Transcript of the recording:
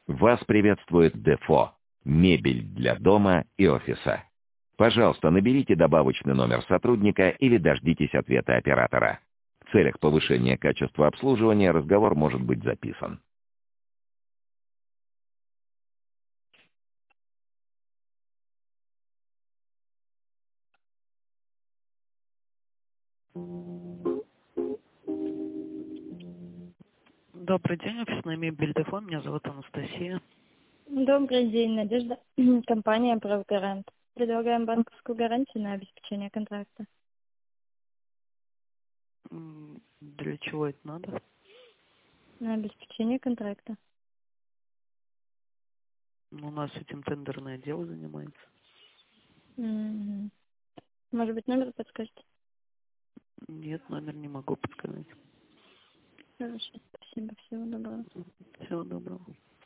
Вас приветствует Дефо. Мебель для дома и офиса. Пожалуйста, наберите добавочный номер сотрудника или дождитесь ответа оператора. В целях повышения качества обслуживания разговор может быть записан. Добрый день, офисная мебель Дефо. Меня зовут Анастасия. Добрый день, Надежда. Компания «Правгарант». Предлагаем банковскую гарантию на обеспечение контракта. Для чего это надо? На обеспечение контракта. У нас этим тендерное дело занимается. Мгм. Может быть, номер подскажете? Нет, номер не могу подсказать. Хорошо, спасибо, всего доброго. Всего доброго.